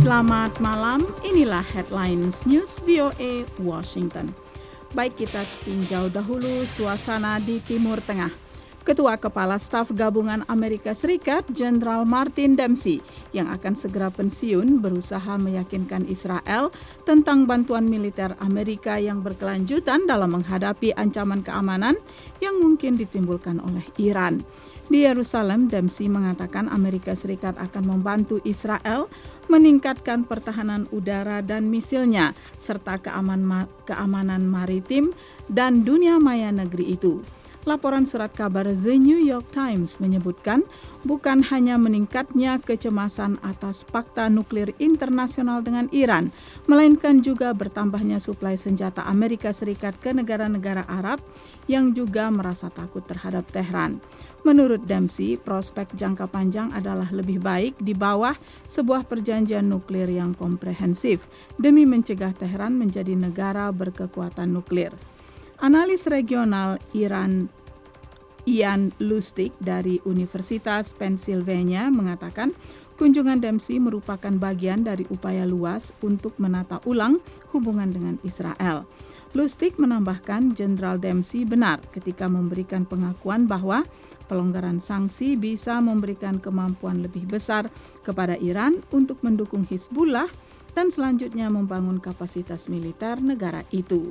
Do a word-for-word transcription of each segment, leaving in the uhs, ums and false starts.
Selamat malam, inilah Headlines News V O A Washington. Baik, kita tinjau dahulu suasana di Timur Tengah. Ketua Kepala Staf Gabungan Amerika Serikat, Jenderal Martin Dempsey, yang akan segera pensiun, berusaha meyakinkan Israel tentang bantuan militer Amerika yang berkelanjutan dalam menghadapi ancaman keamanan yang mungkin ditimbulkan oleh Iran. Di Yerusalem, Dempsey mengatakan Amerika Serikat akan membantu Israel meningkatkan pertahanan udara dan misilnya, serta keaman, keamanan maritim dan dunia maya negeri itu. Laporan surat kabar The New York Times menyebutkan bukan hanya meningkatnya kecemasan atas fakta nuklir internasional dengan Iran, melainkan juga bertambahnya suplai senjata Amerika Serikat ke negara-negara Arab yang juga merasa takut terhadap Tehran. Menurut Dempsey, prospek jangka panjang adalah lebih baik di bawah sebuah perjanjian nuklir yang komprehensif demi mencegah Tehran menjadi negara berkekuatan nuklir. Analis regional Iran Ian Lustig dari Universitas Pennsylvania mengatakan kunjungan Dempsey merupakan bagian dari upaya luas untuk menata ulang hubungan dengan Israel. Lustig menambahkan Jenderal Dempsey benar ketika memberikan pengakuan bahwa pelonggaran sanksi bisa memberikan kemampuan lebih besar kepada Iran untuk mendukung Hizbullah dan selanjutnya membangun kapasitas militer negara itu.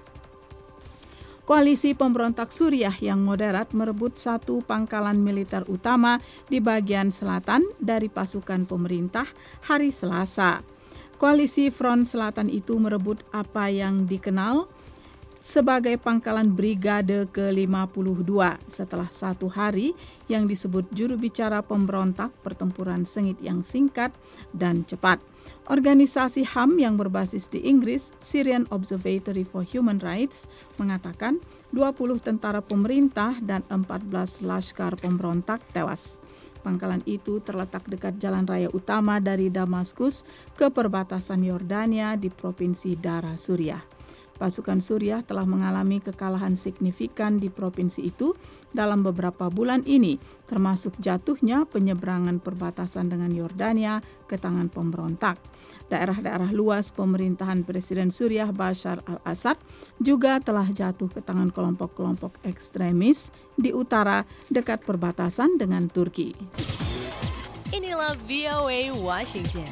Koalisi pemberontak Suriah yang moderat merebut satu pangkalan militer utama di bagian selatan dari pasukan pemerintah hari Selasa. Koalisi Front Selatan itu merebut apa yang dikenal sebagai pangkalan Brigade ke lima puluh dua setelah satu hari yang disebut juru bicara pemberontak pertempuran sengit yang singkat dan cepat. Organisasi H A M yang berbasis di Inggris, Syrian Observatory for Human Rights, mengatakan dua puluh tentara pemerintah dan empat belas laskar pemberontak tewas. Pangkalan itu terletak dekat jalan raya utama dari Damaskus ke perbatasan Yordania di Provinsi Dara, Suriah. Pasukan Suriah telah mengalami kekalahan signifikan di provinsi itu dalam beberapa bulan ini, termasuk jatuhnya penyeberangan perbatasan dengan Yordania ke tangan pemberontak. Daerah-daerah luas pemerintahan Presiden Suriah Bashar al-Assad juga telah jatuh ke tangan kelompok-kelompok ekstremis di utara dekat perbatasan dengan Turki. Inilah V O A Washington.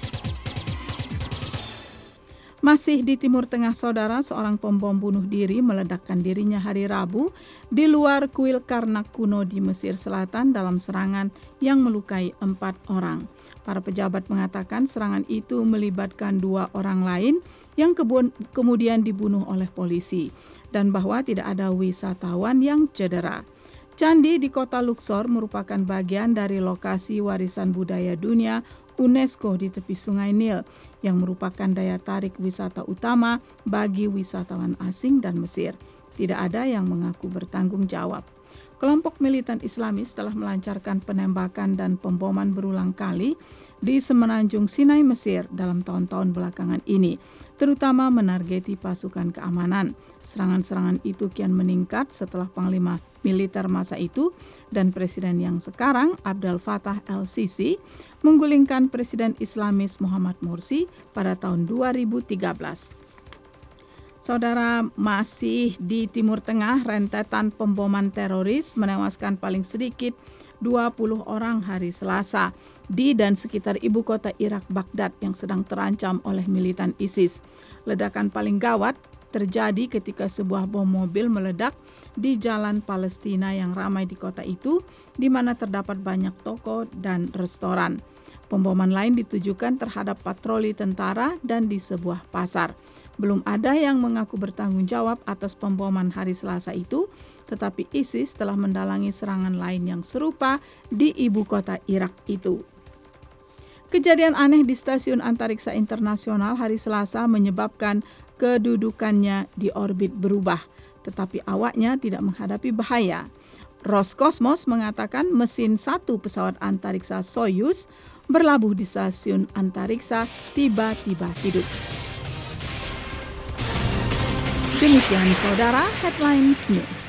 Masih di Timur Tengah, saudara, seorang pembom bunuh diri meledakkan dirinya hari Rabu di luar kuil Karnak kuno di Mesir Selatan dalam serangan yang melukai empat orang. Para pejabat mengatakan serangan itu melibatkan dua orang lain yang kebun- kemudian dibunuh oleh polisi dan bahwa tidak ada wisatawan yang cedera. Candi di kota Luxor merupakan bagian dari lokasi warisan budaya dunia UNESCO di tepi Sungai Nil yang merupakan daya tarik wisata utama bagi wisatawan asing dan Mesir. Tidak ada yang mengaku bertanggung jawab. Kelompok militan Islamis telah melancarkan penembakan dan pemboman berulang kali di semenanjung Sinai, Mesir dalam tahun-tahun belakangan ini, terutama menargeti pasukan keamanan. Serangan-serangan itu kian meningkat setelah Panglima militer masa itu dan Presiden yang sekarang, Abdel Fattah el-Sisi, menggulingkan Presiden Islamis Muhammad Morsi pada tahun dua ribu tiga belas. Saudara, masih di Timur Tengah, rentetan pemboman teroris menewaskan paling sedikit dua puluh orang hari Selasa di dan sekitar ibu kota Irak, Baghdad, yang sedang terancam oleh militan ISIS. Ledakan paling gawat terjadi ketika sebuah bom mobil meledak di jalan Palestina yang ramai di kota itu, di mana terdapat banyak toko dan restoran. Pemboman lain ditujukan terhadap patroli tentara dan di sebuah pasar. Belum ada yang mengaku bertanggung jawab atas pemboman hari Selasa itu, tetapi ISIS telah mendalangi serangan lain yang serupa di ibu kota Irak itu. Kejadian aneh di Stasiun Antariksa Internasional hari Selasa menyebabkan kedudukannya di orbit berubah, tetapi awaknya tidak menghadapi bahaya. Roskosmos mengatakan mesin satu pesawat antariksa Soyuz berlabuh di stasiun antariksa tiba-tiba hidup. Demikian saudara, Headlines News.